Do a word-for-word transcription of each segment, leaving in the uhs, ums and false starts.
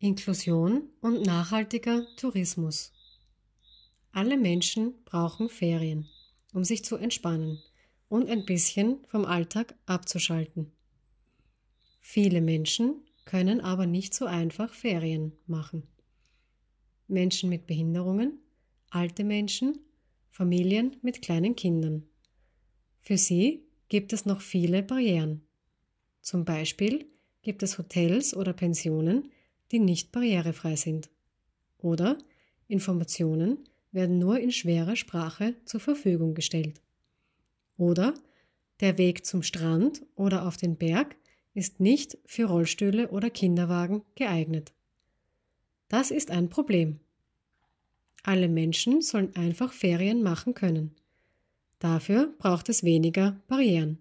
Inklusion und nachhaltiger Tourismus. Alle Menschen brauchen Ferien, um sich zu entspannen und ein bisschen vom Alltag abzuschalten. Viele Menschen können aber nicht so einfach Ferien machen. Menschen mit Behinderungen, alte Menschen, Familien mit kleinen Kindern. Für sie gibt es noch viele Barrieren. Zum Beispiel gibt es Hotels oder Pensionen, die nicht barrierefrei sind. Oder Informationen werden nur in schwerer Sprache zur Verfügung gestellt. Oder der Weg zum Strand oder auf den Berg ist nicht für Rollstühle oder Kinderwagen geeignet. Das ist ein Problem. Alle Menschen sollen einfach Ferien machen können. Dafür braucht es weniger Barrieren.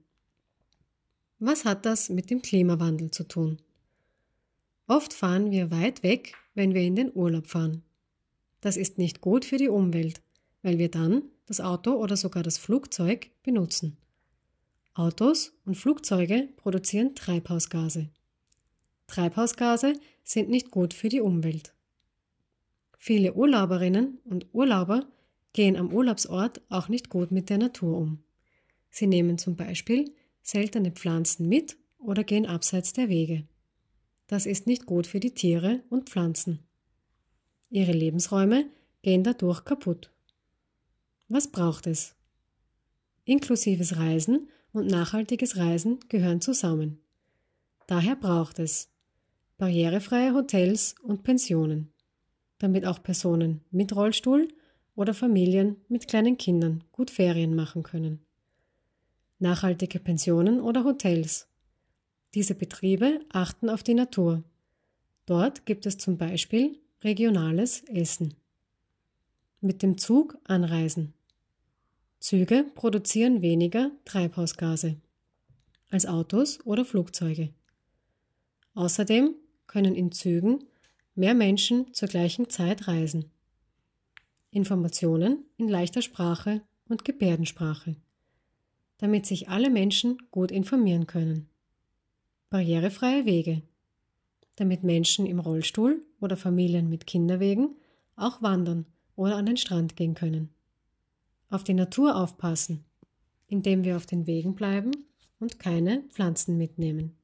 Was hat das mit dem Klimawandel zu tun? Oft fahren wir weit weg, wenn wir in den Urlaub fahren. Das ist nicht gut für die Umwelt, weil wir dann das Auto oder sogar das Flugzeug benutzen. Autos und Flugzeuge produzieren Treibhausgase. Treibhausgase sind nicht gut für die Umwelt. Viele Urlauberinnen und Urlauber gehen am Urlaubsort auch nicht gut mit der Natur um. Sie nehmen zum Beispiel seltene Pflanzen mit oder gehen abseits der Wege. Das ist nicht gut für die Tiere und Pflanzen. Ihre Lebensräume gehen dadurch kaputt. Was braucht es? Inklusives Reisen und nachhaltiges Reisen gehören zusammen. Daher braucht es barrierefreie Hotels und Pensionen, damit auch Personen mit Rollstuhl oder Familien mit kleinen Kindern gut Ferien machen können. Nachhaltige Pensionen oder Hotels. Diese Betriebe achten auf die Natur. Dort gibt es zum Beispiel regionales Essen. Mit dem Zug anreisen. Züge produzieren weniger Treibhausgase als Autos oder Flugzeuge. Außerdem können in Zügen mehr Menschen zur gleichen Zeit reisen. Informationen in leichter Sprache und Gebärdensprache, damit sich alle Menschen gut informieren können. Barrierefreie Wege, damit Menschen im Rollstuhl oder Familien mit Kinderwegen auch wandern oder an den Strand gehen können. Auf die Natur aufpassen, indem wir auf den Wegen bleiben und keine Pflanzen mitnehmen.